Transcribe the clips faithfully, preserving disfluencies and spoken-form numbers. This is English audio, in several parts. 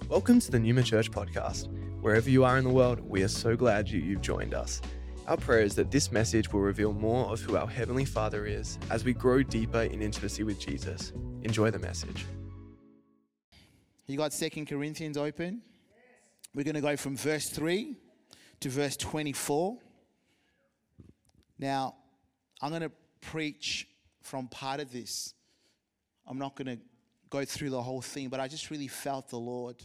Welcome to the Numa Church podcast. Wherever you are in the world, we are so glad you, you've joined us. Our prayer is that this message will reveal more of who our Heavenly Father is as we grow deeper in intimacy with Jesus. Enjoy the message. You got Second Corinthians open? We're going to go from verse three to verse twenty-four. Now, I'm going to preach from part of this. I'm not going to go through the whole thing, but I just really felt the Lord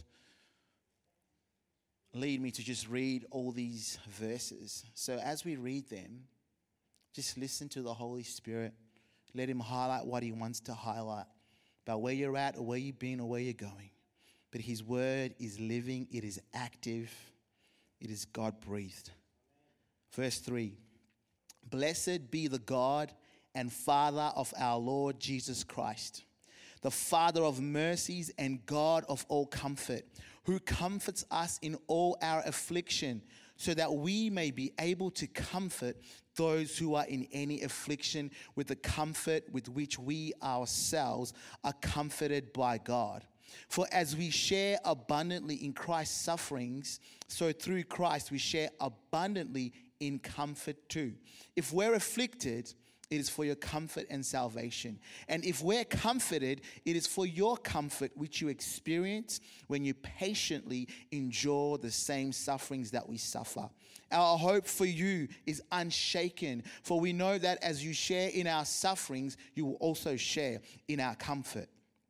lead me to just read all these verses. So as we read them, just listen to the Holy Spirit. Let Him highlight what He wants to highlight about where you're at or where you've been or where you're going. But His word is living, it is active, it is God-breathed. Verse three, blessed be the God and Father of our Lord Jesus Christ, the Father of mercies and God of all comfort, who comforts us in all our affliction, so that we may be able to comfort those who are in any affliction with the comfort with which we ourselves are comforted by God. For as we share abundantly in Christ's sufferings, so through Christ we share abundantly in comfort too. If we're afflicted, it is for your comfort and salvation. And if we're comforted, it is for your comfort which you experience when you patiently endure the same sufferings that we suffer. Our hope for you is unshaken, for we know that as you share in our sufferings, you will also share in our comfort.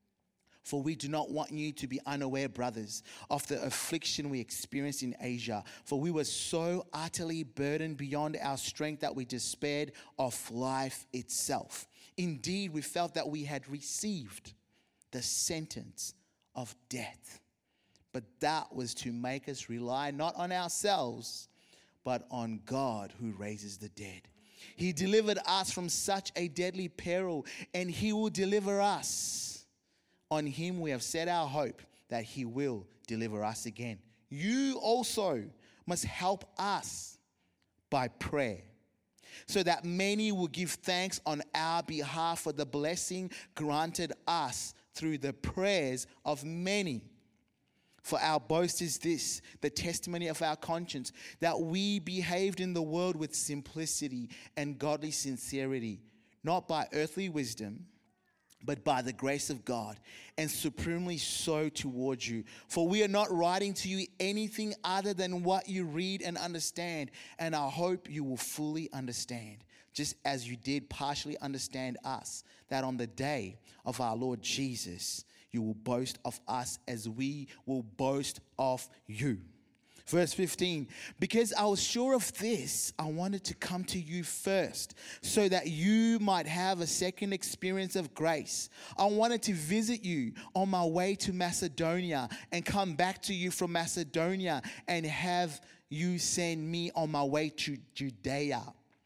For we do not want you to be unaware, brothers, of the affliction we experienced in Asia. For we were so utterly burdened beyond our strength that we despaired of life itself. Indeed, we felt that we had received the sentence of death. But that was to make us rely not on ourselves, but on God who raises the dead. He delivered us from such a deadly peril, and He will deliver us. On Him we have set our hope that He will deliver us again. You also must help us by prayer, so that many will give thanks on our behalf for the blessing granted us through the prayers of many. For our boast is this, the testimony of our conscience, that we behaved in the world with simplicity and godly sincerity, not by earthly wisdom, but by the grace of God, and supremely so towards you. For we are not writing to you anything other than what you read and understand, and I hope you will fully understand, just as you did partially understand us, that on the day of our Lord Jesus, you will boast of us as we will boast of you. Verse fifteen, because I was sure of this, I wanted to come to you first, so that you might have a second experience of grace. I wanted to visit you on my way to Macedonia and come back to you from Macedonia and have you send me on my way to Judea.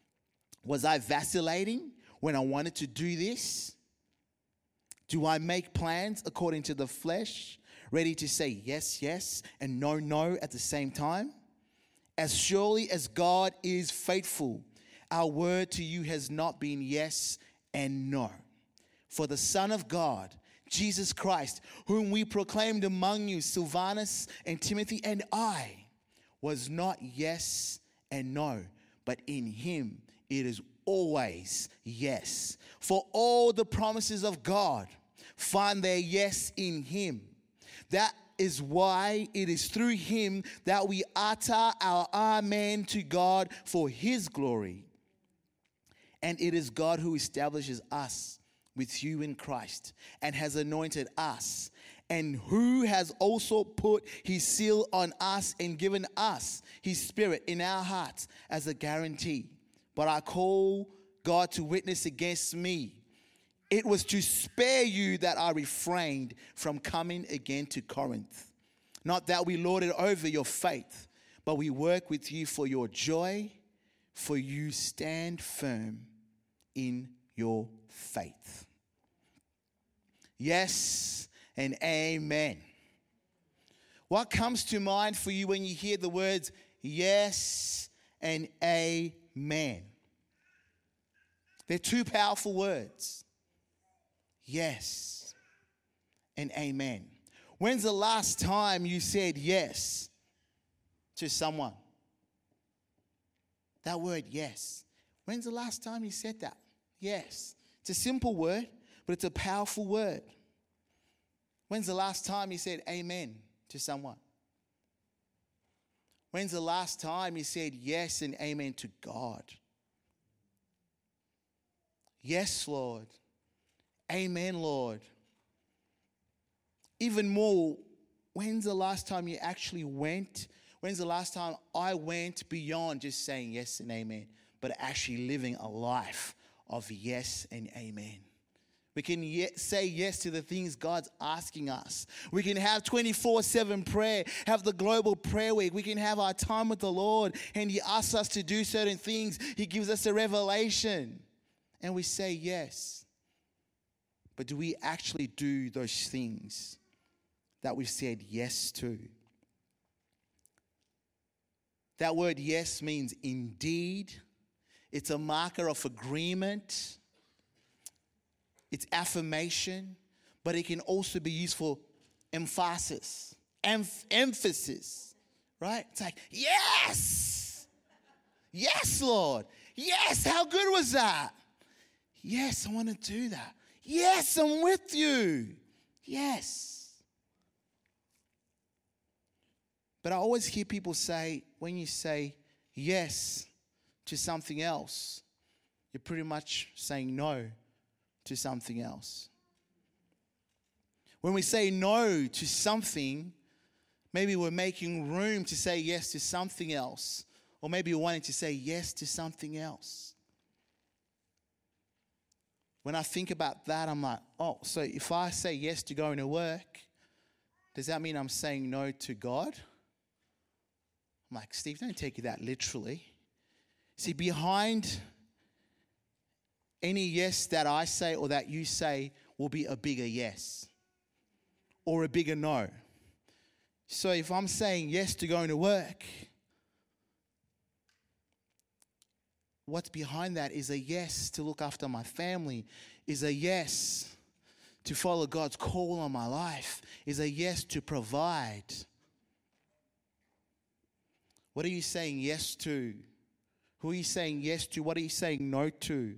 Was I vacillating when I wanted to do this? Do I make plans according to the flesh, ready to say yes, yes, and no, no at the same time? As surely as God is faithful, our word to you has not been yes and no. For the Son of God, Jesus Christ, whom we proclaimed among you, Silvanus and Timothy and I, was not yes and no, but in Him it is always yes. For all the promises of God find their yes in Him. That is why it is through Him that we utter our amen to God for His glory. And it is God who establishes us with you in Christ and has anointed us, and who has also put His seal on us and given us His Spirit in our hearts as a guarantee. But I call God to witness against me. It was to spare you that I refrained from coming again to Corinth. Not that we lorded over your faith, but we work with you for your joy, for you stand firm in your faith. Yes and amen. What comes to mind for you when you hear the words yes and amen? They're two powerful words. Yes and amen. When's the last time you said yes to someone? That word, yes. When's the last time you said that? Yes. It's a simple word, but it's a powerful word. When's the last time you said amen to someone? When's the last time you said yes and amen to God? Yes, Lord. Amen, Lord. Even more, when's the last time you actually went? When's the last time I went beyond just saying yes and amen, but actually living a life of yes and amen? We can yet say yes to the things God's asking us. We can have twenty-four seven prayer, have the global prayer week. We can have our time with the Lord, and He asks us to do certain things. He gives us a revelation, and we say yes. But do we actually do those things that we've said yes to? That word yes means indeed. It's a marker of agreement. It's affirmation, but it can also be used for emphasis, emph- emphasis, right? It's like, yes, yes, Lord, yes, how good was that? Yes, I want to do that. Yes, I'm with you. Yes. But I always hear people say, when you say yes to something else, you're pretty much saying no to something else. When we say no to something, maybe we're making room to say yes to something else, or maybe we're wanting to say yes to something else. When I think about that, I'm like, oh, so if I say yes to going to work, does that mean I'm saying no to God? I'm like, Steve, don't take it that literally. See, behind any yes that I say or that you say will be a bigger yes or a bigger no. So if I'm saying yes to going to work, what's behind that is a yes to look after my family, is a yes to follow God's call on my life, is a yes to provide. What are you saying yes to? Who are you saying yes to? What are you saying no to?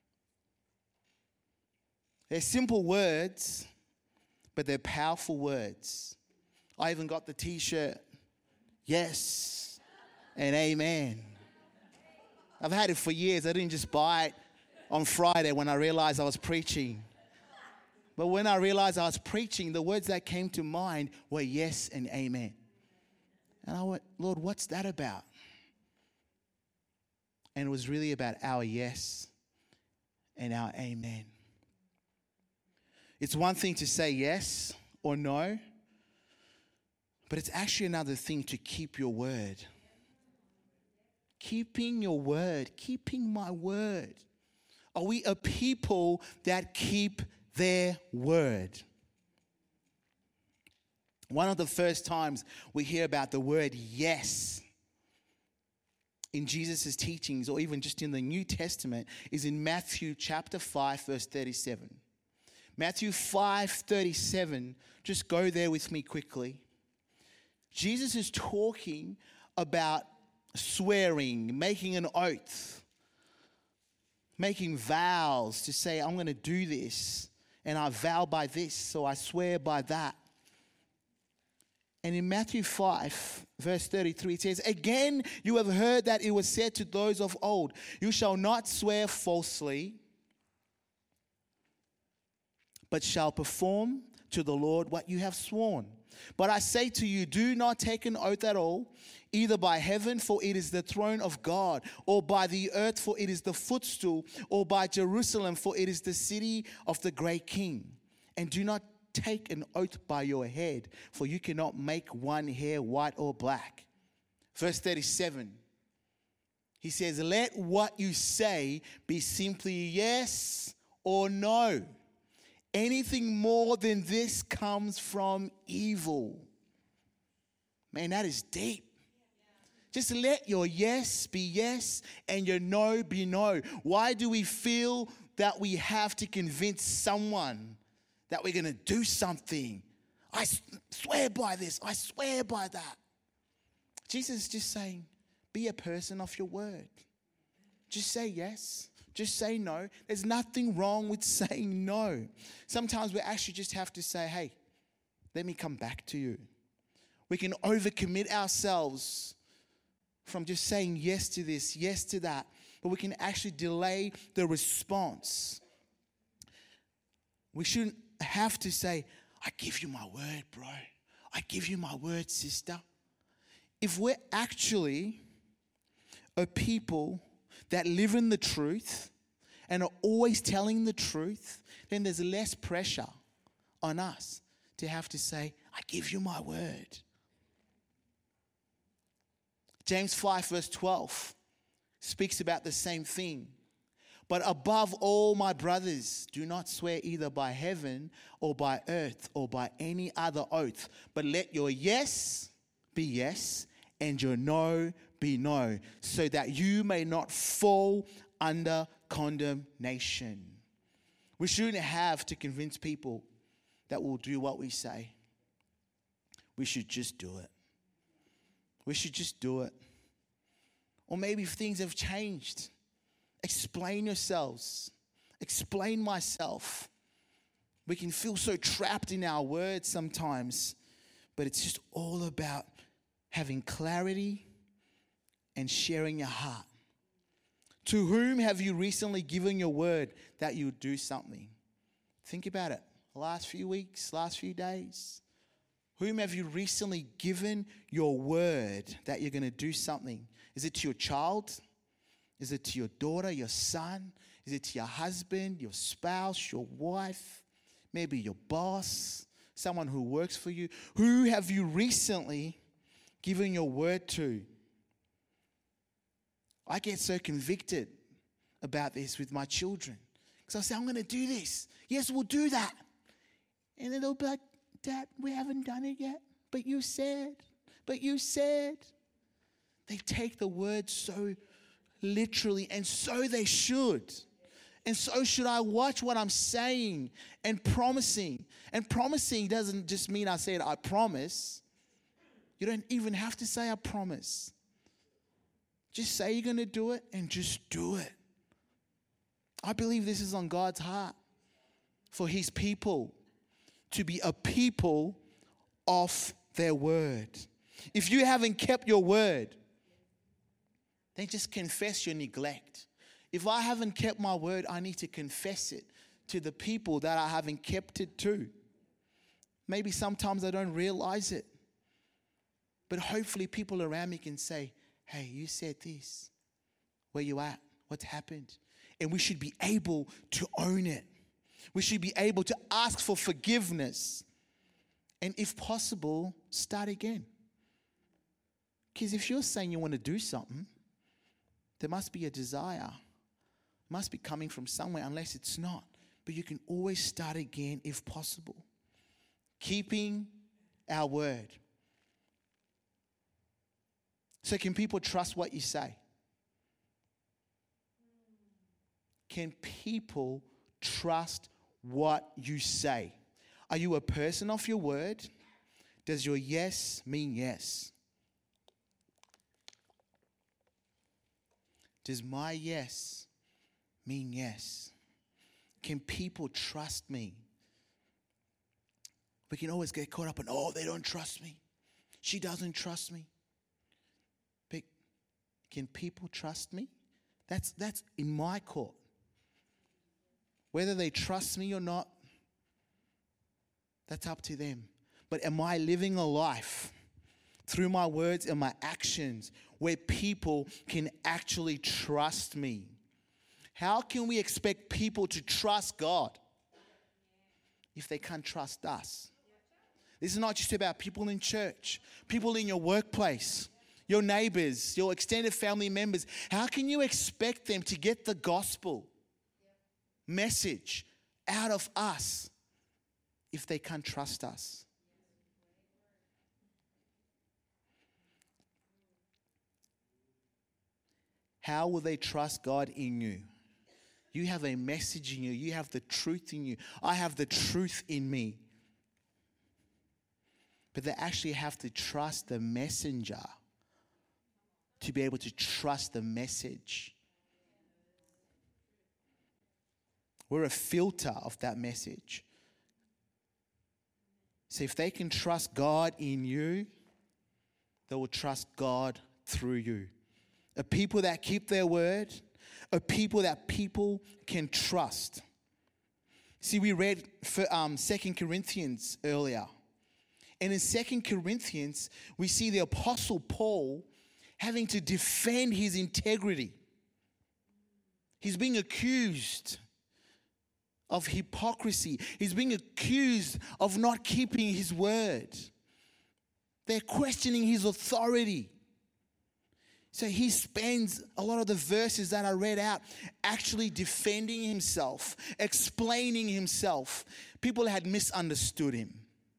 They're simple words, but they're powerful words. I even got the t-shirt, yes and amen. I've had it for years. I didn't just buy it on Friday when I realized I was preaching. But when I realized I was preaching, the words that came to mind were yes and amen. And I went, Lord, what's that about? And it was really about our yes and our amen. It's one thing to say yes or no, but it's actually another thing to keep your word. Keeping your word, keeping my word. Are we a people that keep their word? One of the first times we hear about the word yes in Jesus' teachings, or even just in the New Testament, is in Matthew chapter five, verse thirty-seven. Matthew five thirty-seven, just go there with me quickly. Jesus is talking about swearing, making an oath, making vows to say, I'm going to do this, and I vow by this, so I swear by that. And in Matthew five, verse thirty-three, it says, again, you have heard that it was said to those of old, you shall not swear falsely, but shall perform to the Lord what you have sworn. But I say to you, do not take an oath at all, either by heaven, for it is the throne of God, or by the earth, for it is the footstool, or by Jerusalem, for it is the city of the great King. And do not take an oath by your head, for you cannot make one hair white or black. Verse thirty-seven, he says, let what you say be simply yes or no. Anything more than this comes from evil. Man, that is deep. Just let your yes be yes and your no be no. Why do we feel that we have to convince someone that we're going to do something? I swear by this. I swear by that. Jesus is just saying, be a person of your word. Just say yes. Just say no. There's nothing wrong with saying no. Sometimes we actually just have to say, hey, let me come back to you. We can overcommit ourselves from just saying yes to this, yes to that, but we can actually delay the response. We shouldn't have to say, I give you my word, bro. I give you my word, sister. If we're actually a people that live in the truth and are always telling the truth, then there's less pressure on us to have to say, I give you my word. James five verse twelve speaks about the same thing. But above all, my brothers, do not swear either by heaven or by earth or by any other oath, but let your yes be yes and your no be no, so that you may not fall under condemnation. We shouldn't have to convince people that we'll do what we say. We should just do it. We should just do it. Or maybe if things have changed, explain yourselves. Explain myself. We can feel so trapped in our words sometimes, but it's just all about having clarity and sharing your heart. To whom have you recently given your word that you would do something? Think about it. The last few weeks, last few days. Whom have you recently given your word that you're going to do something? Is it to your child? Is it to your daughter, your son? Is it to your husband, your spouse, your wife? Maybe your boss, someone who works for you? Who have you recently given your word to? I get so convicted about this with my children. Because I say, I'm going to do this. Yes, we'll do that. And then they'll be like, Dad, we haven't done it yet. But you said, but you said. They take the word so literally, and so they should. And so should I watch what I'm saying and promising. And promising doesn't just mean I said, I promise. You don't even have to say, I promise. Just say you're going to do it and just do it. I believe this is on God's heart for his people to be a people of their word. If you haven't kept your word, then just confess your neglect. If I haven't kept my word, I need to confess it to the people that I haven't kept it to. Maybe sometimes I don't realize it. But hopefully people around me can say, hey, you said this. Where you at? What's happened? And we should be able to own it. We should be able to ask for forgiveness. And if possible, start again. Because if you're saying you want to do something, there must be a desire. It must be coming from somewhere, unless it's not. But you can always start again if possible. Keeping our word. So can people trust what you say? Can people trust what you say? Are you a person of your word? Does your yes mean yes? Does my yes mean yes? Can people trust me? We can always get caught up in, oh, they don't trust me. She doesn't trust me. But can people trust me? That's, that's in my court. Whether they trust me or not, that's up to them. But am I living a life through my words and my actions where people can actually trust me? How can we expect people to trust God if they can't trust us? This is not just about people in church, people in your workplace, your neighbors, your extended family members. How can you expect them to get the gospel message out of us if they can't trust us? How will they trust God in you? You have a message in you. You have the truth in you. I have the truth in me. but they actually have to trust the messenger to be able to trust the message. We're a filter of that message. So if they can trust God in you, they will trust God through you. A people that keep their word, a people that people can trust. See, we read for, um, Second Corinthians earlier. And in Second Corinthians, we see the Apostle Paul having to defend his integrity. He's being accused of hypocrisy. He's being accused of not keeping his word. They're questioning his authority. So he spends a lot of the verses that I read out actually defending himself, explaining himself. People had misunderstood him.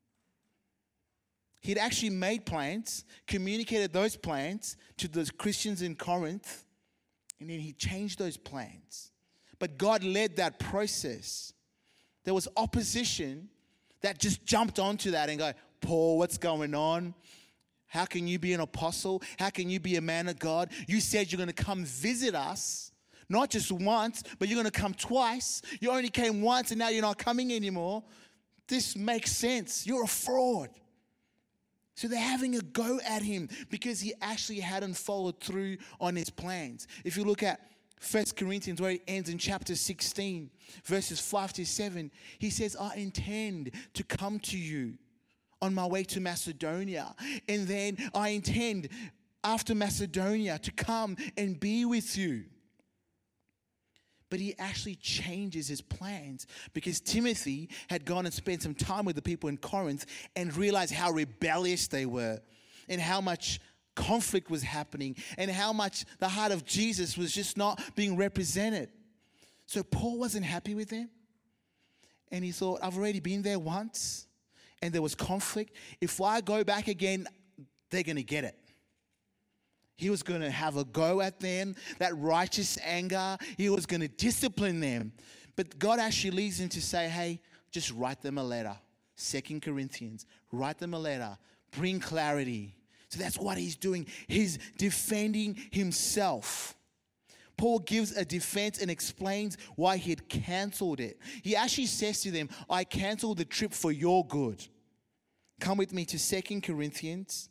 He'd actually made plans, communicated those plans to the Christians in Corinth, and then he changed those plans. But God led that process. There was opposition that just jumped onto that and go, Paul, what's going on? How can you be an apostle? How can you be a man of God? You said you're going to come visit us, not just once, but you're going to come twice. You only came once and now you're not coming anymore. This makes sense. You're a fraud. So they're having a go at him because he actually hadn't followed through on his plans. If you look at First Corinthians, where it ends in chapter sixteen, verses five to seven, he says, I intend to come to you on my way to Macedonia. And then I intend after Macedonia to come and be with you. But he actually changes his plans because Timothy had gone and spent some time with the people in Corinth and realized how rebellious they were and how much conflict was happening and how much the heart of Jesus was just not being represented. So Paul wasn't happy with them. And he thought, I've already been there once and there was conflict. If I go back again, they're going to get it. He was going to have a go at them, that righteous anger. He was going to discipline them. But God actually leads him to say, hey, just write them a letter. Second Corinthians, write them a letter. Bring clarity. So that's what he's doing. He's defending himself. Paul gives a defense and explains why he had canceled it. He actually says to them, I canceled the trip for your good. Come with me to Second Corinthians.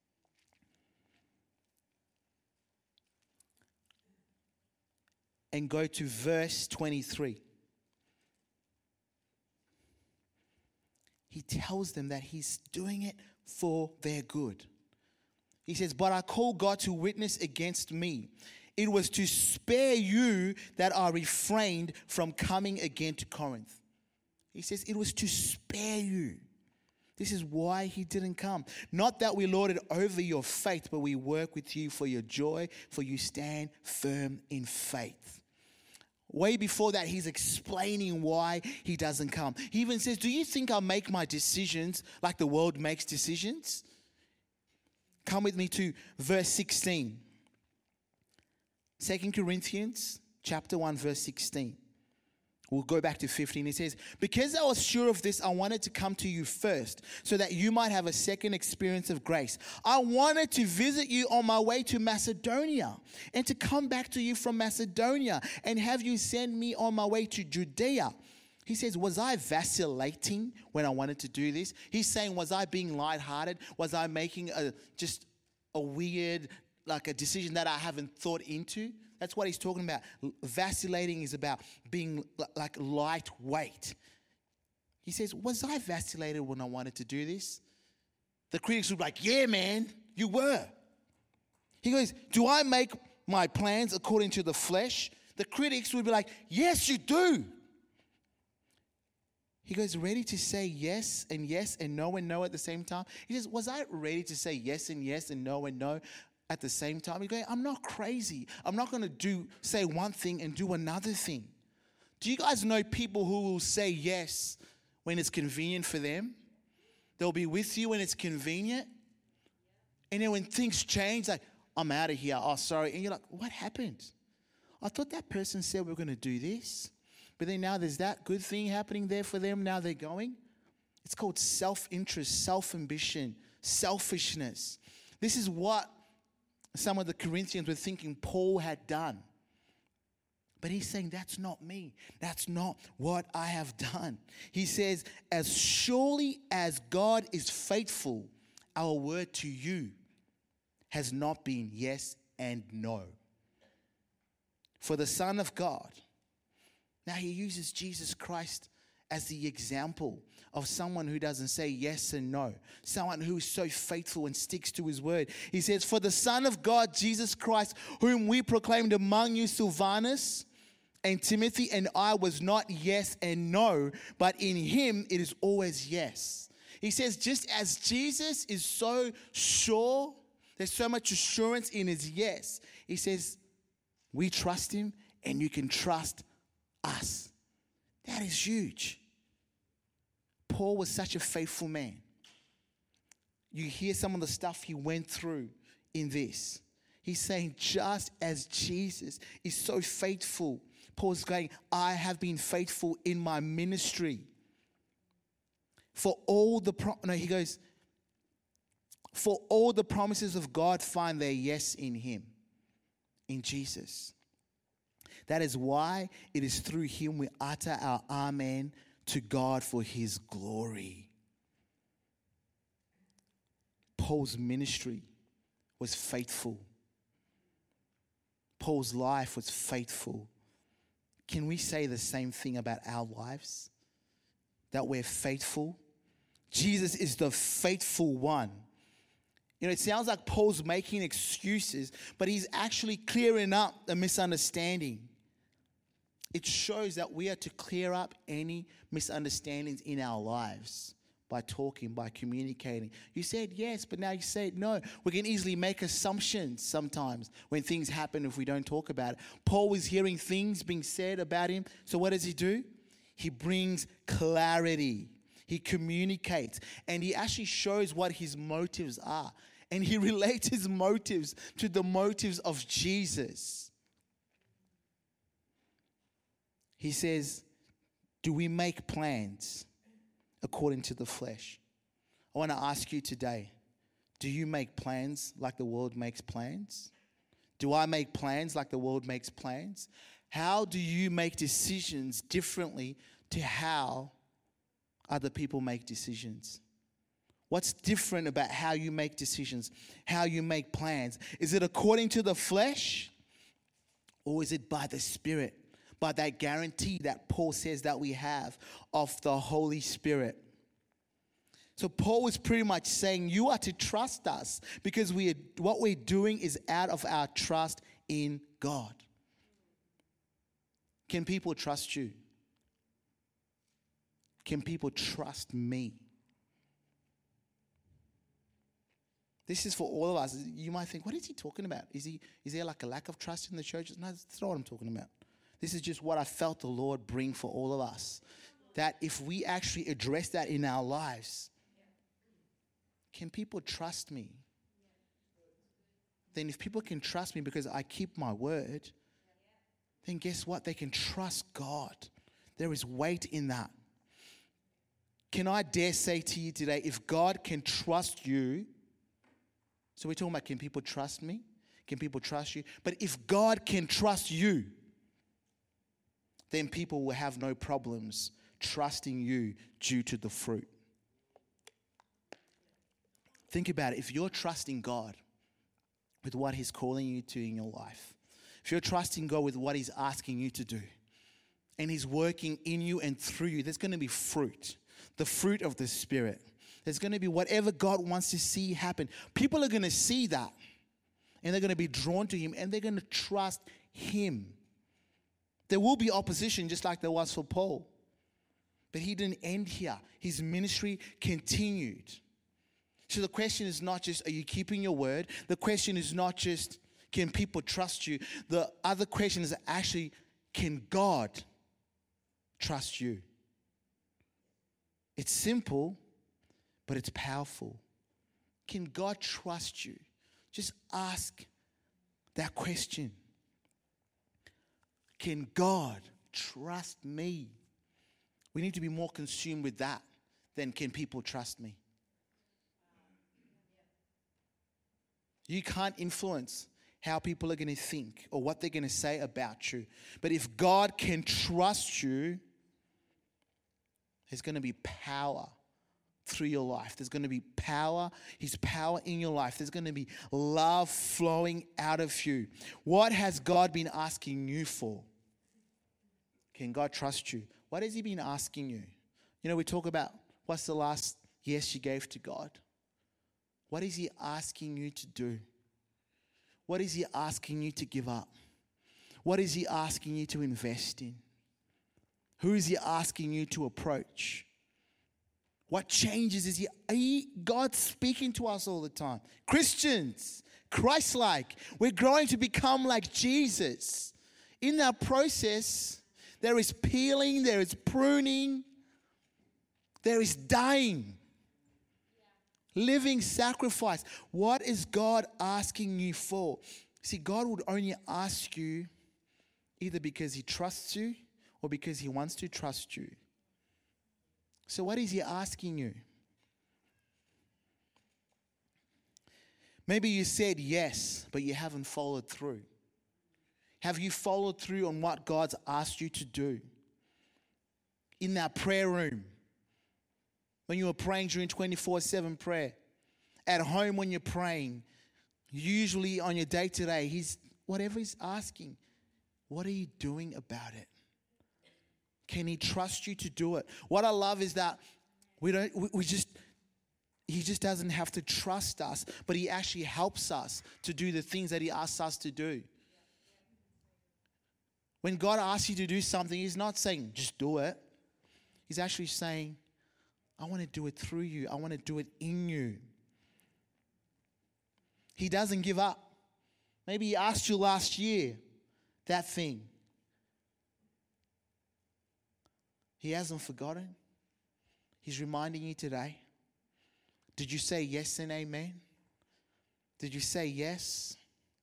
And go to verse twenty-three. He tells them that he's doing it for their good. He says, but I call God to witness against me. It was to spare you that I refrained from coming again to Corinth. He says, it was to spare you. This is why he didn't come. Not that we lord it over your faith, but we work with you for your joy, for you stand firm in faith. Way before that, he's explaining why he doesn't come. He even says, do you think I make my decisions like the world makes decisions? Come with me to verse sixteen. Second Corinthians chapter one, verse sixteen. We'll go back to fifteen. It says, because I was sure of this, I wanted to come to you first so that you might have a second experience of grace. I wanted to visit you on my way to Macedonia and to come back to you from Macedonia and have you send me on my way to Judea. He says, was I vacillating when I wanted to do this? He's saying, was I being lighthearted? Was I making a just a weird, like a decision that I haven't thought into? That's what he's talking about. Vacillating is about being like lightweight. He says, was I vacillated when I wanted to do this? The critics would be like, yeah, man, you were. He goes, do I make my plans according to the flesh? The critics would be like, yes, you do. He goes, ready to say yes and yes and no and no at the same time? He says, was I ready to say yes and yes and no and no at the same time? He goes, I'm not crazy. I'm not going to do say one thing and do another thing. Do you guys know people who will say yes when it's convenient for them? They'll be with you when it's convenient. And then when things change, like, I'm out of here. Oh, sorry. And you're like, what happened? I thought that person said we we're going to do this. But then now there's that good thing happening there for them. Now they're going. It's called self-interest, self-ambition, selfishness. This is what some of the Corinthians were thinking Paul had done. But he's saying, that's not me. That's not what I have done. He says, as surely as God is faithful, our word to you has not been yes and no. For the Son of God, now he uses Jesus Christ as the example of someone who doesn't say yes and no. Someone who is so faithful and sticks to his word. He says, for the Son of God, Jesus Christ, whom we proclaimed among you, Silvanus and Timothy and I, was not yes and no, but in him it is always yes. He says, just as Jesus is so sure, there's so much assurance in his yes. He says, we trust him and you can trust us. That is huge. Paul was such a faithful man. You hear some of the stuff he went through in this. He's saying, just as Jesus is so faithful, Paul's going, I have been faithful in my ministry. For all the, pro- no, he goes, for all the promises of God find their yes in him, in Jesus. That is why it is through him we utter our amen to God for his glory. Paul's ministry was faithful. Paul's life was faithful. Can we say the same thing about our lives? That we're faithful? Jesus is the faithful one. You know, it sounds like Paul's making excuses, but he's actually clearing up a misunderstanding. It shows that we are to clear up any misunderstandings in our lives by talking, by communicating. You said yes, but now you said no. We can easily make assumptions sometimes when things happen if we don't talk about it. Paul was hearing things being said about him. So what does he do? He brings clarity. He communicates. And he actually shows what his motives are. And he relates his motives to the motives of Jesus. He says, do we make plans according to the flesh? I want to ask you today, do you make plans like the world makes plans? Do I make plans like the world makes plans? How do you make decisions differently to how other people make decisions? What's different about how you make decisions, how you make plans? Is it according to the flesh, or is it by the Spirit? By that guarantee that Paul says that we have of the Holy Spirit. So Paul is pretty much saying you are to trust us because we are, what we're doing is out of our trust in God. Can people trust you? Can people trust me? This is for all of us. You might think, what is he talking about? Is he? Is there like a lack of trust in the church? No, that's not what I'm talking about. This is just what I felt the Lord bring for all of us. That if we actually address that in our lives, can people trust me? Then if people can trust me because I keep my word, then guess what? They can trust God. There is weight in that. Can I dare say to you today, if God can trust you, so we're talking about can people trust me? Can people trust you? But if God can trust you, then people will have no problems trusting you due to the fruit. Think about it. If you're trusting God with what he's calling you to in your life, if you're trusting God with what he's asking you to do, and he's working in you and through you, there's going to be fruit, the fruit of the Spirit. There's going to be whatever God wants to see happen. People are going to see that, and they're going to be drawn to him, and they're going to trust him. There will be opposition just like there was for Paul. But he didn't end here. His ministry continued. So the question is not just, are you keeping your word? The question is not just, can people trust you? The other question is actually, can God trust you? It's simple, but it's powerful. Can God trust you? Just ask that question. Can God trust me? We need to be more consumed with that than can people trust me. You can't influence how people are going to think or what they're going to say about you. But if God can trust you, there's going to be power through your life. There's going to be power, His power in your life. There's going to be love flowing out of you. What has God been asking you for? Can God trust you? What has He been asking you? You know, we talk about what's the last yes you gave to God. What is He asking you to do? What is He asking you to give up? What is He asking you to invest in? Who is He asking you to approach? What changes is He, he God's speaking to us all the time. Christians, Christ-like, we're growing to become like Jesus. In that process, there is peeling, there is pruning, there is dying. Living sacrifice. What is God asking you for? See, God would only ask you either because He trusts you or because He wants to trust you. So what is He asking you? Maybe you said yes, but you haven't followed through. Have you followed through on what God's asked you to do? In that prayer room, when you were praying during twenty-four seven prayer, at home when you're praying, usually on your day-to-day, He's whatever He's asking, what are you doing about it? Can He trust you to do it? What I love is that we don't, we, we just, He just doesn't have to trust us, but He actually helps us to do the things that He asks us to do. When God asks you to do something, He's not saying, just do it. He's actually saying, I want to do it through you. I want to do it in you. He doesn't give up. Maybe He asked you last year that thing. He hasn't forgotten. He's reminding you today. Did you say yes and amen? Did you say yes?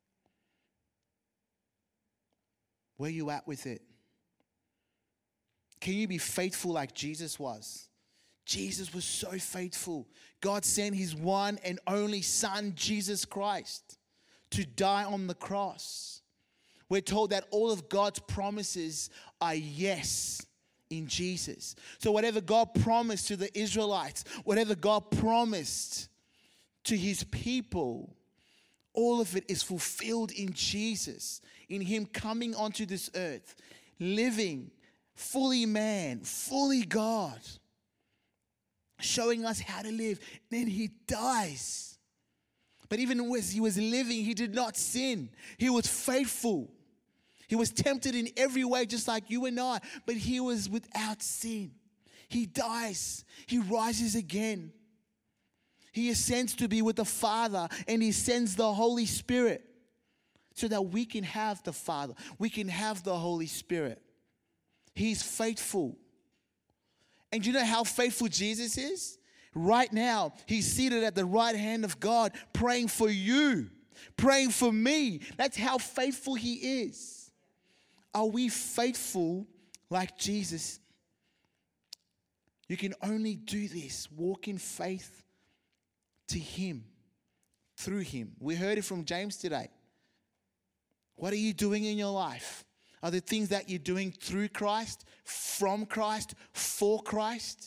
Where are you at with it? Can you be faithful like Jesus was? Jesus was so faithful. God sent His one and only Son, Jesus Christ, to die on the cross. We're told that all of God's promises are yes in Jesus. So whatever God promised to the Israelites, whatever God promised to His people, all of it is fulfilled in Jesus, in Him coming onto this earth, living fully man, fully God, showing us how to live. Then He dies. But even as He was living, He did not sin. He was faithful. He was tempted in every way, just like you and I, but He was without sin. He dies. He rises again. He ascends to be with the Father, and He sends the Holy Spirit so that we can have the Father. We can have the Holy Spirit. He's faithful. And you know how faithful Jesus is? Right now, He's seated at the right hand of God, praying for you, praying for me. That's how faithful He is. Are we faithful like Jesus? You can only do this, walk in faith to Him, through Him. We heard it from James today. What are you doing in your life? Are the things that you're doing through Christ, from Christ, for Christ?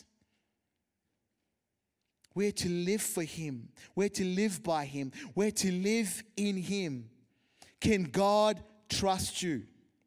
We're to live for Him. We're to live by Him. We're to live in Him. Can God trust you?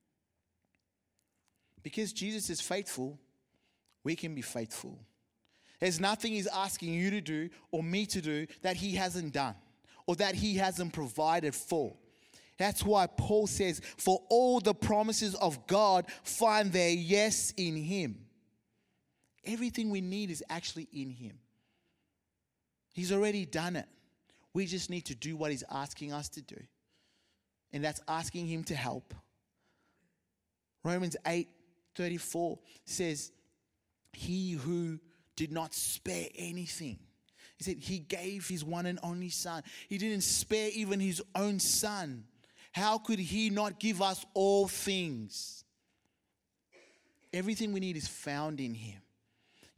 Because Jesus is faithful, we can be faithful. There's nothing He's asking you to do or me to do that He hasn't done or that He hasn't provided for. That's why Paul says, for all the promises of God find their yes in Him. Everything we need is actually in Him. He's already done it. We just need to do what He's asking us to do. And that's asking Him to help. Romans eight thirty-four says, He who did not spare anything. He said He gave His one and only Son. He didn't spare even His own Son. How could He not give us all things? Everything we need is found in Him.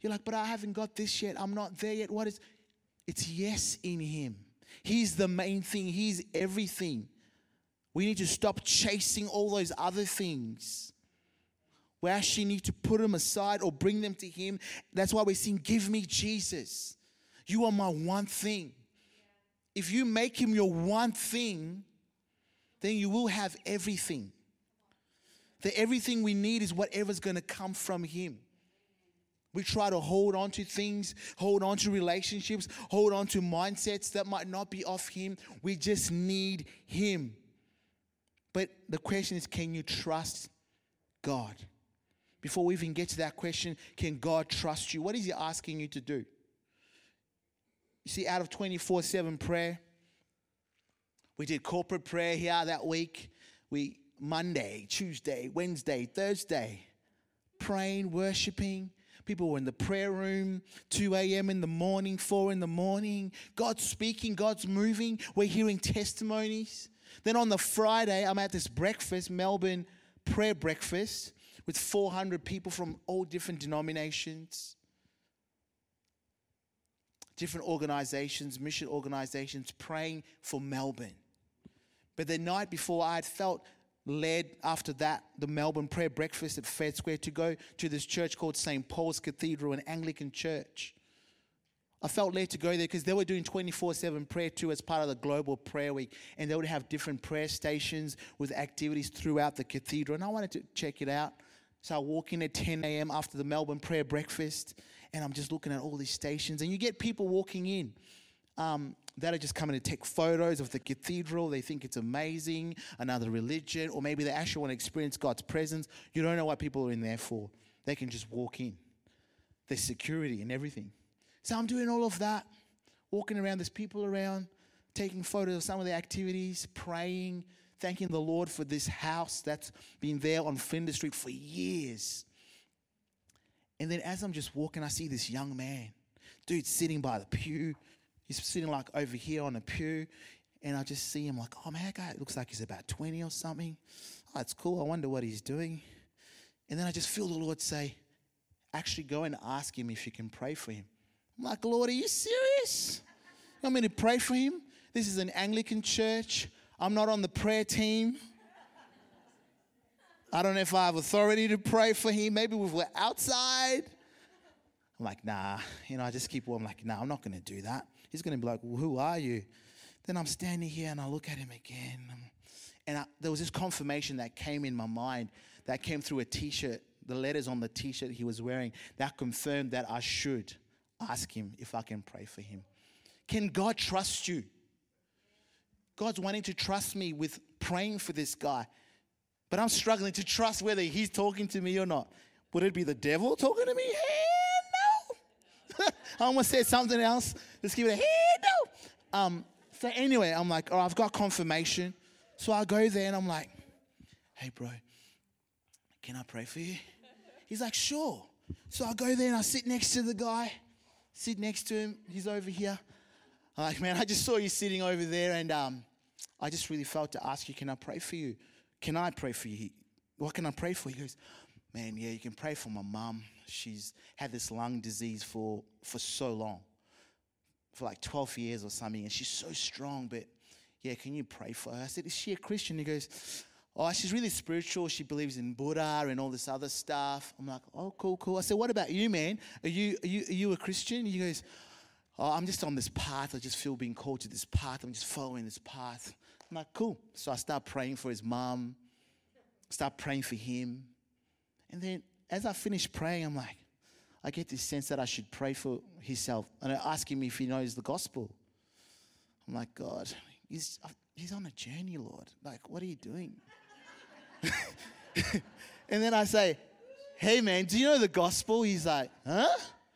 You're like, but I haven't got this yet. I'm not there yet. What is? It's yes in him. He's the main thing. He's everything. We need to stop chasing all those other things. We actually need to put them aside or bring them to him. That's why we're saying, give me Jesus. You are my one thing. If you make him your one thing, then you will have everything. The everything we need is whatever's going to come from him. We try to hold on to things, hold on to relationships, hold on to mindsets that might not be of him. We just need him. But the question is, can you trust God? Before we even get to that question, can God trust you? What is he asking you to do? You see, out of twenty-four seven prayer, we did corporate prayer here that week. We Monday, Tuesday, Wednesday, Thursday, praying, worshiping. People were in the prayer room, two a.m. in the morning, four in the morning. God's speaking, God's moving. We're hearing testimonies. Then on the Friday, I'm at this breakfast, Melbourne prayer breakfast, with four hundred people from all different denominations, different organizations, mission organizations, praying for Melbourne. But the night before, I had felt led after that, the Melbourne prayer breakfast at Fair Square, to go to this church called Saint Paul's Cathedral, an Anglican church. I felt led to go there because they were doing twenty-four seven prayer too as part of the Global Prayer Week. And they would have different prayer stations with activities throughout the cathedral. And I wanted to check it out. So I walk in at ten a.m. after the Melbourne prayer breakfast. And I'm just looking at all these stations. And you get people walking in um, that are just coming to take photos of the cathedral. They think it's amazing, another religion. Or maybe they actually want to experience God's presence. You don't know what people are in there for. They can just walk in. There's security and everything. So I'm doing all of that, walking around, there's people around, taking photos of some of the activities, praying, thanking the Lord for this house that's been there on Flinders Street for years. And then as I'm just walking, I see this young man, dude sitting by the pew. He's sitting like over here on a pew. And I just see him like, oh man, that guy looks like he's about twenty or something. Oh, that's cool. I wonder what he's doing. And then I just feel the Lord say, actually go and ask him if you can pray for him. I'm like, Lord, are you serious? You want me to pray for him? This is an Anglican church. I'm not on the prayer team. I don't know if I have authority to pray for him. Maybe we were outside. I'm like, nah. You know, I just keep, I'm like, nah, I'm not going to do that. He's going to be like, well, who are you? Then I'm standing here and I look at him again. And I, there was this confirmation that came in my mind that came through a T-shirt, the letters on the T-shirt he was wearing, that confirmed that I should ask him if I can pray for him. Can God trust you? God's wanting to trust me with praying for this guy. But I'm struggling to trust whether he's talking to me or not. Would it be the devil talking to me? Hell no. I almost said something else. Let's give it a hell no. Um, so anyway, I'm like, oh, I've got confirmation. So I go there and I'm like, hey, bro, can I pray for you? He's like, sure. So I go there and I sit next to the guy. Sit next to him. He's over here. I'm like, man, I just saw you sitting over there, and um, I just really felt to ask you, can I pray for you? Can I pray for you? He, what can I pray for? He goes, man, yeah, you can pray for my mom. She's had this lung disease for, for so long, for like twelve years or something, and she's so strong, but yeah, can you pray for her? I said, is she a Christian? He goes, oh, she's really spiritual. She believes in Buddha and all this other stuff. I'm like, oh, cool, cool. I said, what about you, man? Are you are you, are you a Christian? He goes, oh, I'm just on this path. I just feel being called to this path. I'm just following this path. I'm like, cool. So I start praying for his mom, start praying for him. And then as I finish praying, I'm like, I get this sense that I should pray for himself. And I ask him if he knows the gospel. I'm like, God, he's, he's on a journey, Lord. Like, what are you doing? And then I say, hey, man, do you know the gospel? He's like, huh?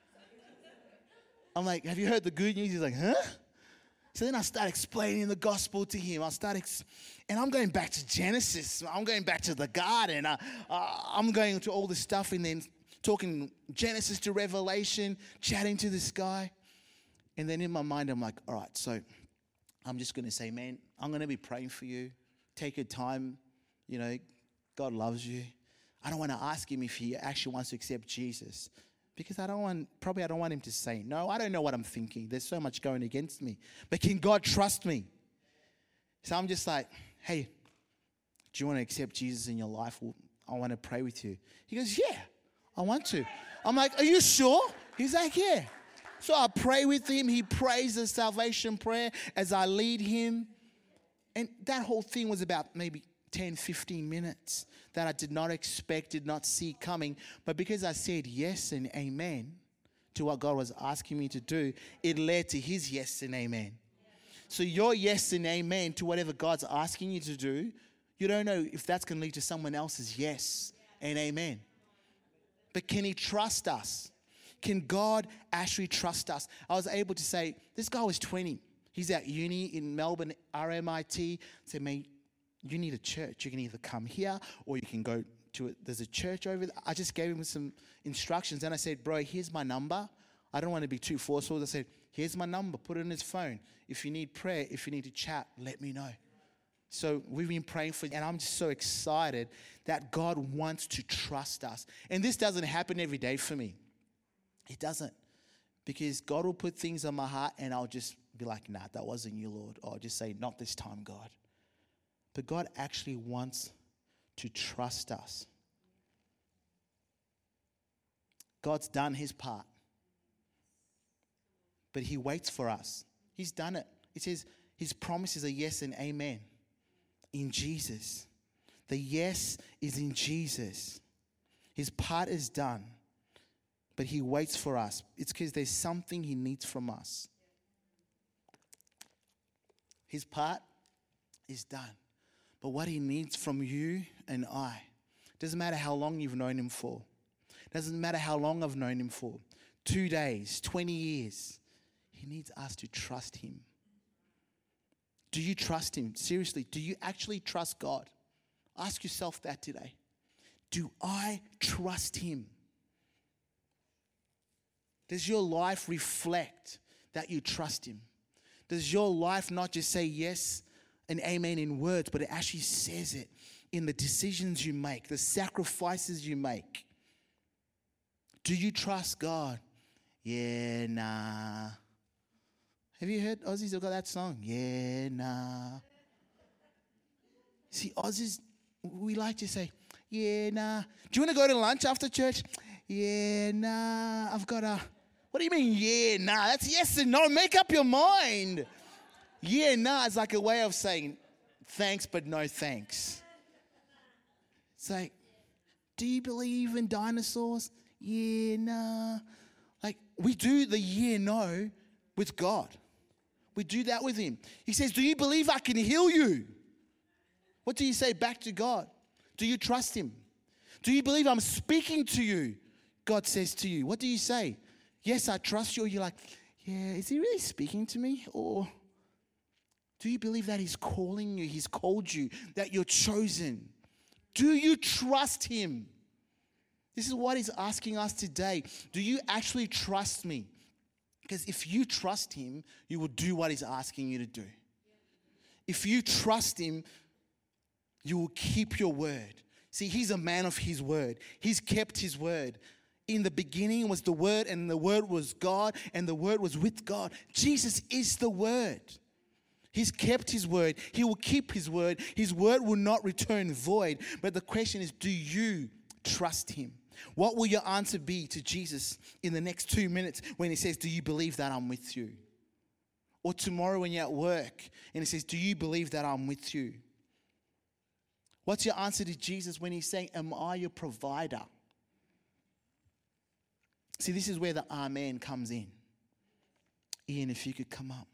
I'm like, have you heard the good news? He's like, huh? So then I start explaining the gospel to him. I start, ex- and I'm going back to Genesis. I'm going back to the garden. I, uh, I'm going to all this stuff and then talking Genesis to Revelation, chatting to this guy. And then in my mind, I'm like, all right, so I'm just going to say, man, I'm going to be praying for you. Take your time. You know, God loves you. I don't want to ask him if he actually wants to accept Jesus, Because I don't want, probably I don't want him to say no. I don't know what I'm thinking. There's so much going against me. But can God trust me? So I'm just like, hey, do you want to accept Jesus in your life? Well, I want to pray with you. He goes, yeah, I want to. I'm like, are you sure? He's like, yeah. So I pray with him. He prays the salvation prayer as I lead him. And that whole thing was about maybe ten, fifteen minutes that I did not expect, did not see coming. But because I said yes and amen to what God was asking me to do, it led to his yes and amen. So your yes and amen to whatever God's asking you to do, you don't know if that's going to lead to someone else's yes and amen. But can he trust us? Can God actually trust us? I was able to say, this guy was twenty. He's at uni in Melbourne, R M I T. I said, mate, you need a church. You can either come here or you can go to it. There's a church over there. I just gave him some instructions. And I said, bro, here's my number. I don't want to be too forceful. I said, here's my number. Put it on his phone. If you need prayer, if you need to chat, let me know. So we've been praying for, and I'm just so excited that God wants to trust us. And this doesn't happen every day for me. It doesn't. Because God will put things on my heart and I'll just be like, nah, that wasn't you, Lord. Or I'll just say, not this time, God. But God actually wants to trust us. God's done his part. But he waits for us. He's done it. It says his promises are yes and amen in Jesus. The yes is in Jesus. His part is done. But he waits for us. It's because there's something he needs from us. His part is done. But what he needs from you and I, doesn't matter how long you've known him for. Doesn't matter how long I've known him for. Two days, twenty years. He needs us to trust him. Do you trust him? Seriously, do you actually trust God? Ask yourself that today. Do I trust him? Does your life reflect that you trust him? Does your life not just say yes and amen in words, but it actually says it in the decisions you make, the sacrifices you make? Do you trust God? Yeah, nah. Have you heard Aussies have got that song? Yeah, nah. See, Aussies, we like to say, yeah, nah. Do you want to go to lunch after church? Yeah, nah. I've got a... What do you mean, yeah, nah? That's yes and no. Make up your mind. Yeah, nah is like a way of saying thanks, but no thanks. It's like, do you believe in dinosaurs? Yeah, nah. Like, we do the yeah, no with God. We do that with him. He says, do you believe I can heal you? What do you say back to God? Do you trust him? Do you believe I'm speaking to you? God says to you. What do you say? Yes, I trust you. Or you're like, yeah, is he really speaking to me? Or do you believe that he's calling you? He's called you, that you're chosen. Do you trust him? This is what he's asking us today. Do you actually trust me? Because if you trust him, you will do what he's asking you to do. If you trust him, you will keep your word. See, he's a man of his word. He's kept his word. In the beginning was the Word, and the Word was God, and the Word was with God. Jesus is the Word. He's kept his word. He will keep his word. His word will not return void. But the question is, do you trust him? What will your answer be to Jesus in the next two minutes when he says, do you believe that I'm with you? Or tomorrow when you're at work and he says, do you believe that I'm with you? What's your answer to Jesus when he's saying, am I your provider? See, this is where the amen comes in. Ian, if you could come up.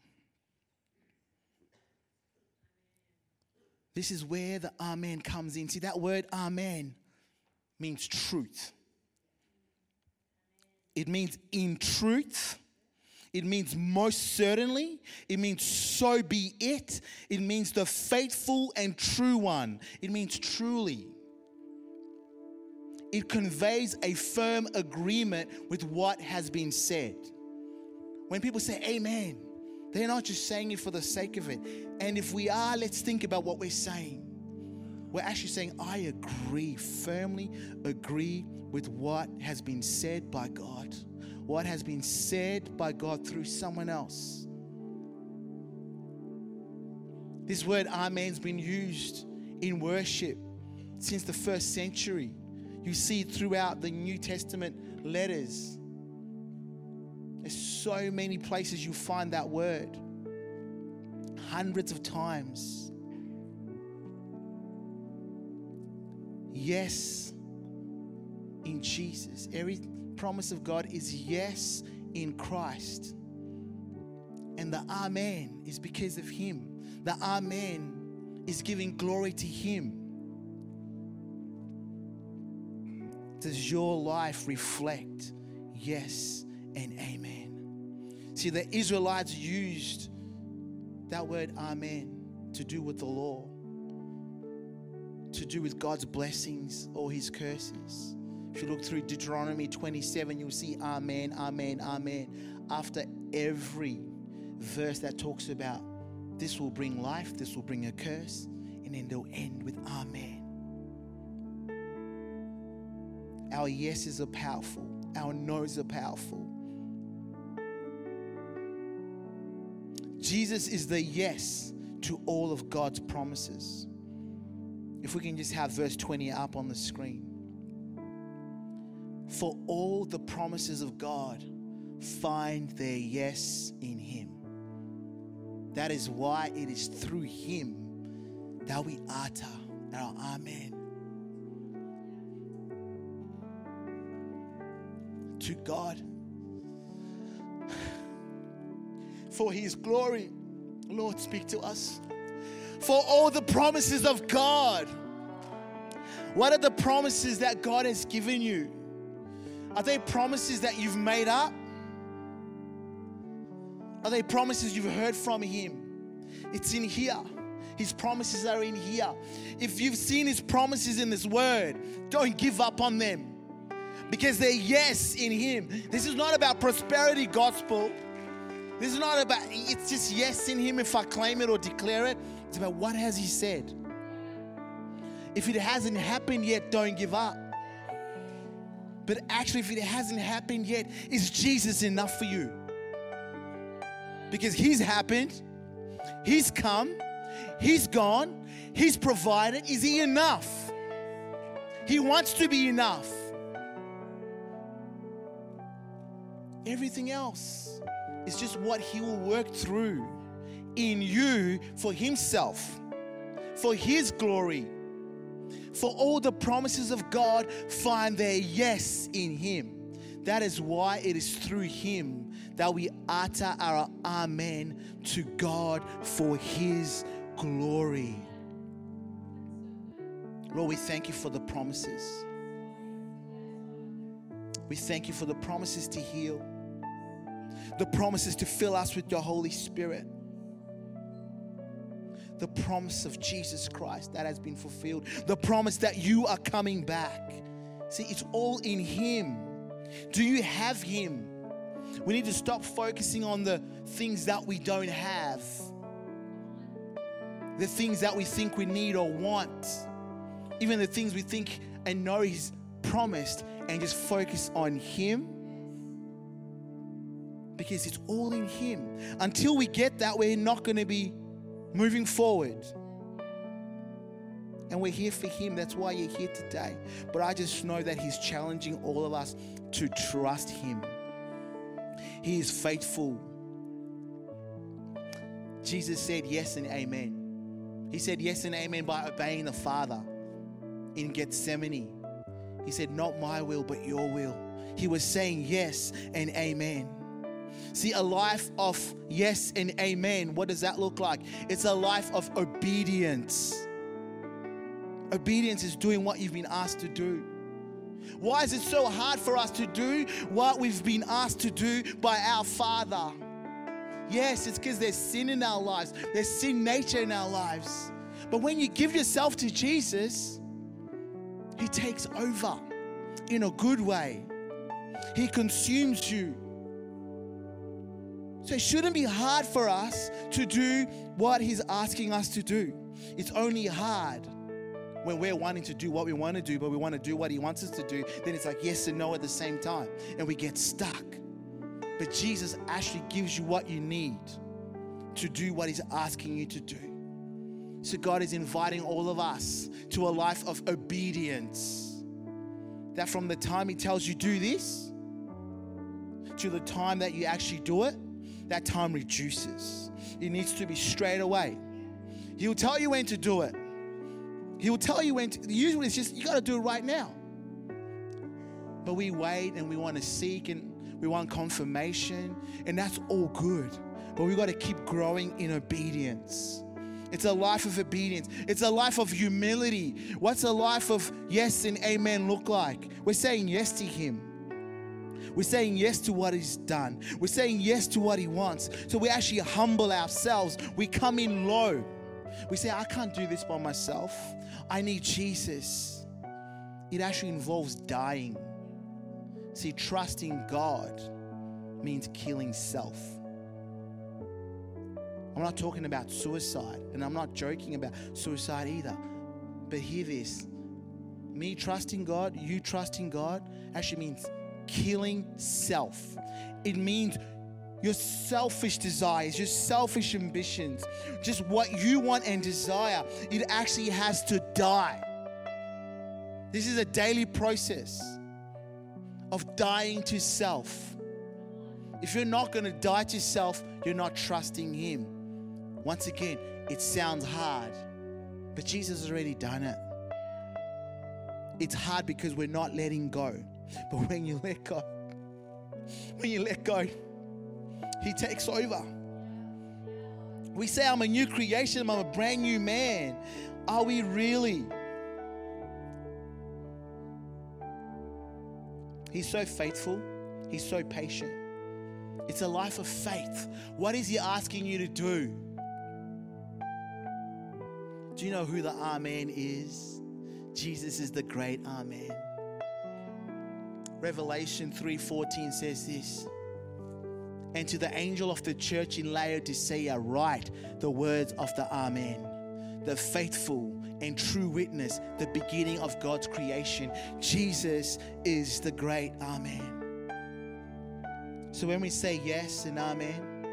This is where the amen comes in. See, that word amen means truth. It means in truth. It means most certainly. It means so be it. It means the faithful and true one. It means truly. It conveys a firm agreement with what has been said. When people say amen, they're not just saying it for the sake of it. And if we are, let's think about what we're saying. We're actually saying, I agree, firmly agree with what has been said by God, what has been said by God through someone else. This word Amen's been used in worship since the first century. You see it throughout the New Testament letters. There's so many places you find that word. Hundreds of times. Yes in Jesus. Every promise of God is yes in Christ. And the Amen is because of Him. The Amen is giving glory to Him. Does your life reflect yes and amen? See, the Israelites used that word amen to do with the law, to do with God's blessings or His curses. If you look through Deuteronomy twenty-seven, you'll see amen, amen, amen. After every verse that talks about this will bring life, this will bring a curse, and then they'll end with amen. Our yeses are powerful. Our no's are powerful. Jesus is the yes to all of God's promises. If we can just have verse twenty up on the screen. For all the promises of God find their yes in Him. That is why it is through Him that we utter our amen. To God, for His glory, Lord, speak to us. For all the promises of God. What are the promises that God has given you? Are they promises that you've made up? Are they promises you've heard from Him? It's in here. His promises are in here. If you've seen His promises in this word, don't give up on them. Because they're yes in Him. This is not about prosperity gospel. This is not about, it's just yes in Him if I claim it or declare it. It's about what has He said. If it hasn't happened yet, don't give up. But actually, if it hasn't happened yet, is Jesus enough for you? Because He's happened. He's come. He's gone. He's provided. Is He enough? He wants to be enough. Everything else is just what He will work through in you for Himself, for His glory. For all the promises of God find their yes in Him. That is why it is through Him that we utter our amen to God for His glory. Lord, we thank You for the promises. We thank You for the promises to heal, the promises to fill us with Your Holy Spirit, the promise of Jesus Christ that has been fulfilled, the promise that You are coming back. See, it's all in Him. Do you have Him? We need to stop focusing on the things that we don't have, the things that we think we need or want, even the things we think and know He's promised, and just focus on Him. Because it's all in Him. Until we get that, we're not going to be moving forward. And we're here for Him. That's why you're here today. But I just know that He's challenging all of us to trust Him. He is faithful. Jesus said yes and amen. He said yes and amen by obeying the Father in Gethsemane. He said, not my will, but Your will. He was saying yes and amen. See, a life of yes and amen, what does that look like? It's a life of obedience. Obedience is doing what you've been asked to do. Why is it so hard for us to do what we've been asked to do by our Father? Yes, it's because there's sin in our lives. There's sin nature in our lives. But when you give yourself to Jesus, He takes over in a good way. He consumes you. So it shouldn't be hard for us to do what He's asking us to do. It's only hard when we're wanting to do what we want to do, but we want to do what he wants us to do, then it's like yes and no at the same time, and we get stuck. But Jesus actually gives you what you need to do what he's asking you to do. So God is inviting all of us to a life of obedience. That from the time he tells you do this to the time that you actually do it, that time reduces. It needs to be straight away. He'll tell you when to do it. He'll tell you when to, usually it's just, you got to do it right now. But we wait and we want to seek and we want confirmation, and that's all good. But we got to keep growing in obedience. It's a life of obedience. It's a life of humility. What's a life of yes and amen look like? We're saying yes to him. We're saying yes to what he's done. We're saying yes to what he wants. So we actually humble ourselves. We come in low. We say, I can't do this by myself. I need Jesus. It actually involves dying. See, trusting God means killing self. I'm not talking about suicide, and I'm not joking about suicide either. But hear this. Me trusting God, you trusting God, actually means killing self. It means your selfish desires, your selfish ambitions, just what you want and desire, it actually has to die. This is a daily process of dying to self. If you're not going to die to self, you're not trusting him. Once again, it sounds hard, but Jesus has already done it. It's hard because we're not letting go. But when you let go, when you let go, he takes over. We say, I'm a new creation, I'm a brand new man. Are we really? He's so faithful. He's so patient. It's a life of faith. What is he asking you to do? Do you know who the Amen is? Jesus is the great Amen. Revelation three fourteen says this. And to the angel of the church in Laodicea write the words of the Amen, the faithful and true witness, the beginning of God's creation. Jesus is the great Amen. So when we say yes and Amen,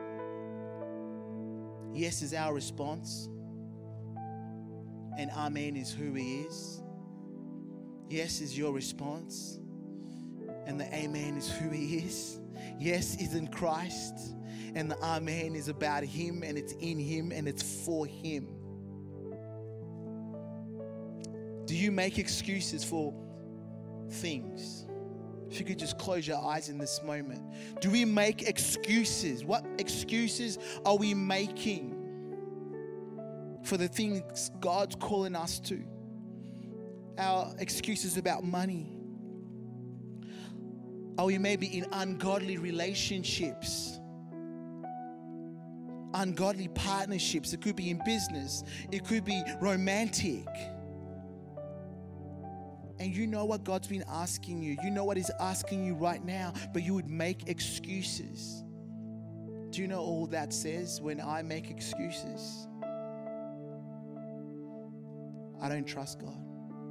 yes is our response, and Amen is who he is. Yes is your response, and the Amen is who he is. Yes is in Christ, and the Amen is about him, and it's in him, and it's for him. Do you make excuses for things? If you could just close your eyes in this moment. Do we make excuses? What excuses are we making for the things God's calling us to? Our excuses about money. Are we maybe in ungodly relationships? Ungodly partnerships. It could be in business. It could be romantic. And you know what God's been asking you. You know what he's asking you right now, but you would make excuses. Do you know all that says? When I make excuses, I don't trust God.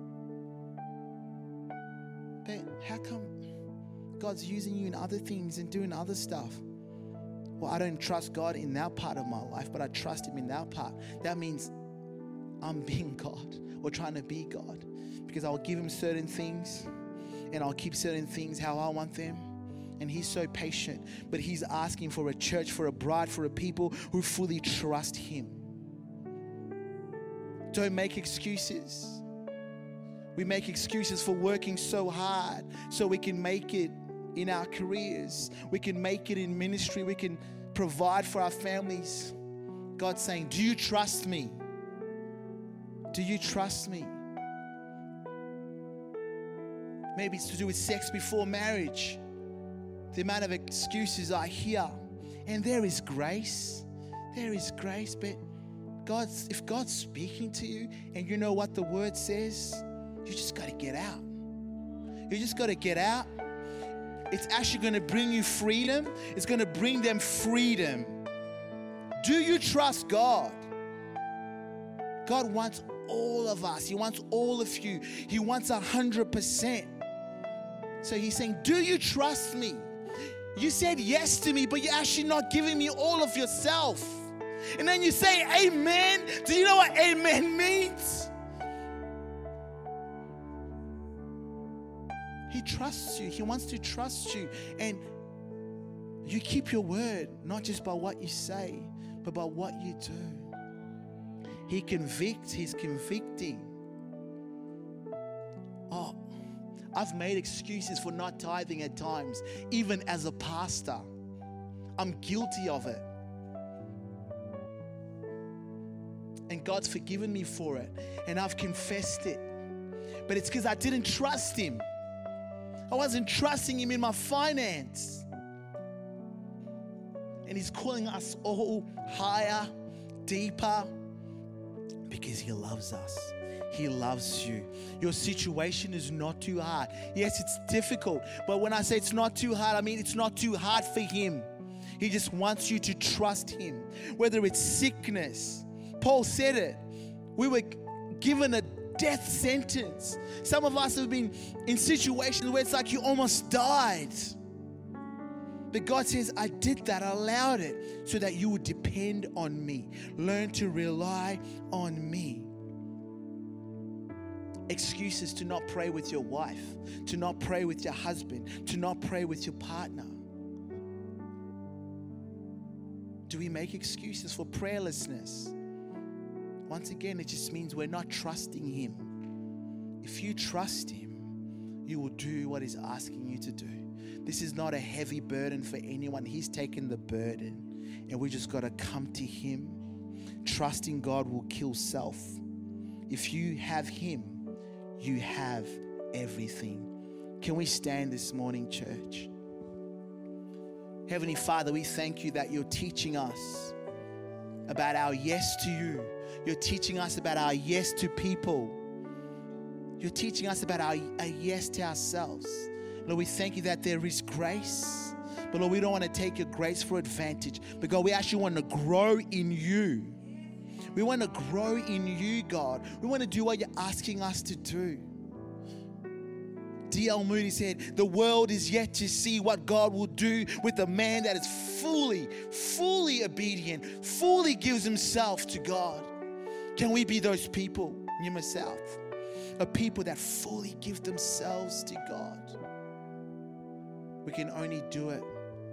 But how come God's using you in other things and doing other stuff? Well, I don't trust God in that part of my life, but I trust him in that part. That means I'm being God or trying to be God, because I'll give him certain things and I'll keep certain things how I want them. And he's so patient, but he's asking for a church, for a bride, for a people who fully trust him. Don't make excuses. We make excuses for working so hard so we can make it in our careers. We can make it in ministry. We can provide for our families. God's saying, do you trust me? Do you trust me? Maybe it's to do with sex before marriage. The amount of excuses I hear. And there is grace. There is grace. But God's, if God's speaking to you and you know what the word says, you just got to get out. You just got to get out. It's actually going to bring you freedom. It's going to bring them freedom. Do you trust God? God wants all of us. He wants all of you. He wants a hundred percent. So he's saying, do you trust me? You said yes to me, but you're actually not giving me all of yourself. And then you say amen. Do you know what amen means? He trusts you. He wants to trust you. And you keep your word, not just by what you say, but by what you do. He convicts. He's convicting. Oh, I've made excuses for not tithing at times, even as a pastor. I'm guilty of it. And God's forgiven me for it. And I've confessed it. But it's because I didn't trust Him. I wasn't trusting Him in my finance. And He's calling us all higher, deeper, because He loves us. He loves you. Your situation is not too hard. Yes, it's difficult. But when I say it's not too hard, I mean it's not too hard for Him. He just wants you to trust Him. Whether it's sickness. Paul said it. We were given a death sentence. Some of us have been in situations where it's like you almost died. But God says, I did that, I allowed it so that you would depend on me. Learn to rely on me. Excuses to not pray with your wife, to not pray with your husband, to not pray with your partner. Do we make excuses for prayerlessness? Once again, it just means we're not trusting Him. If you trust Him, you will do what He's asking you to do. This is not a heavy burden for anyone. He's taken the burden, and we just got to come to Him. Trusting God will kill self. If you have Him, you have everything. Can we stand this morning, church? Heavenly Father, we thank You that You're teaching us about our yes to You. You're teaching us about our yes to people. You're teaching us about our, our yes to ourselves. Lord, we thank You that there is grace. But Lord, we don't want to take Your grace for advantage. But God, we actually want to grow in You. We want to grow in You, God. We want to do what You're asking us to do. D L Moody said, the world is yet to see what God will do with a man that is fully, fully obedient, fully gives himself to God. Can we be those people, Numa South? A people that fully give themselves to God. We can only do it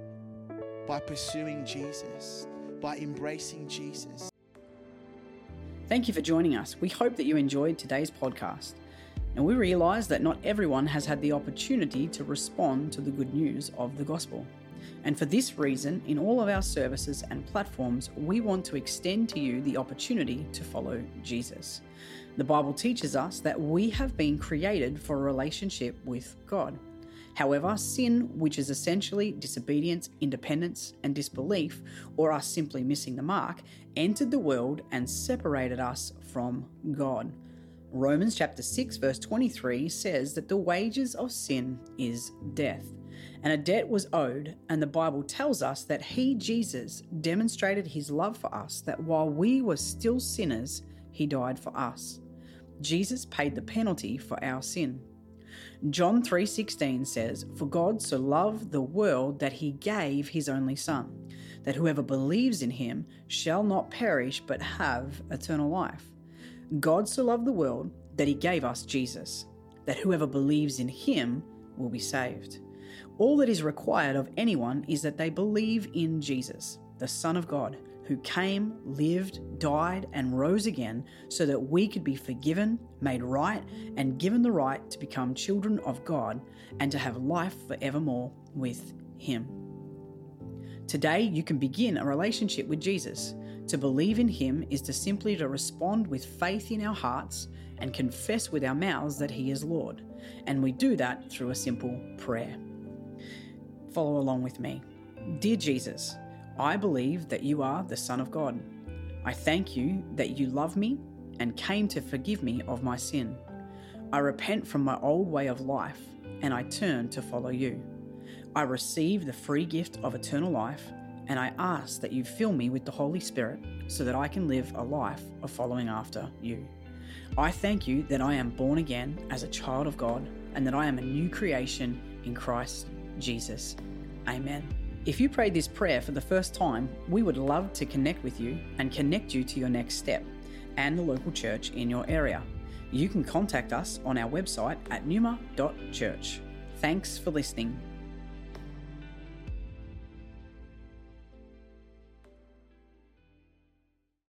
by pursuing Jesus, by embracing Jesus. Thank you for joining us. We hope that you enjoyed today's podcast. And we realize that not everyone has had the opportunity to respond to the good news of the gospel. And for this reason, in all of our services and platforms, we want to extend to you the opportunity to follow Jesus. The Bible teaches us that we have been created for a relationship with God. However, sin, which is essentially disobedience, independence, and disbelief, or us simply missing the mark, entered the world and separated us from God. Romans chapter six verse twenty-three says that the wages of sin is death, and a debt was owed, and the Bible tells us that He, Jesus, demonstrated His love for us, that while we were still sinners, He died for us. Jesus paid the penalty for our sin. John three sixteen says, "For God so loved the world that He gave His only Son, that whoever believes in Him shall not perish but have eternal life." God so loved the world that He gave us Jesus, that whoever believes in Him will be saved. All that is required of anyone is that they believe in Jesus, the Son of God, who came, lived, died, and rose again so that we could be forgiven, made right, and given the right to become children of God and to have life forevermore with Him. Today, you can begin a relationship with Jesus. To believe in Him is to simply to respond with faith in our hearts and confess with our mouths that He is Lord. And we do that through a simple prayer. Follow along with me. Dear Jesus, I believe that You are the Son of God. I thank You that You love me and came to forgive me of my sin. I repent from my old way of life and I turn to follow You. I receive the free gift of eternal life, and I ask that You fill me with the Holy Spirit so that I can live a life of following after You. I thank you that I am born again as a child of God and that I am a new creation in Christ Jesus. Amen. If you prayed this prayer for the first time, we would love to connect with you and connect you to your next step and the local church in your area. You can contact us on our website at numa dot church. Thanks for listening.